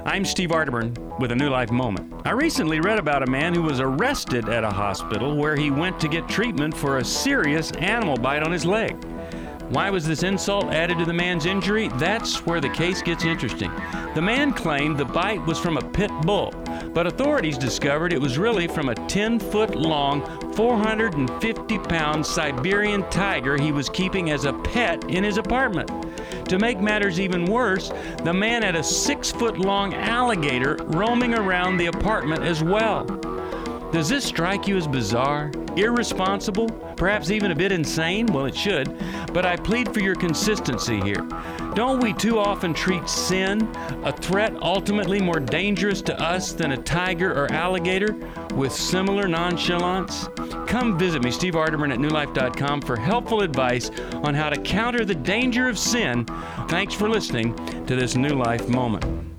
I'm Steve Arterburn with a New Life Moment. I recently read about a man who was arrested at a hospital where he went to get treatment for a serious animal bite on his leg. Why was this insult added to the man's injury? That's where the case gets interesting. The man claimed the bite was from a pit bull, but authorities discovered it was really from a 10-foot-long, 450-pound Siberian tiger he was keeping as a pet in his apartment. To make matters even worse, the man had a 6-foot-long alligator roaming around the apartment as well. Does this strike you as bizarre, irresponsible, perhaps even a bit insane? Well, it should, but I plead for your consistency here. Don't we too often treat sin, a threat ultimately more dangerous to us than a tiger or alligator, with similar nonchalance? Come visit me, Steve Arterburn at newlife.com, for helpful advice on how to counter the danger of sin. Thanks for listening to this New Life Moment.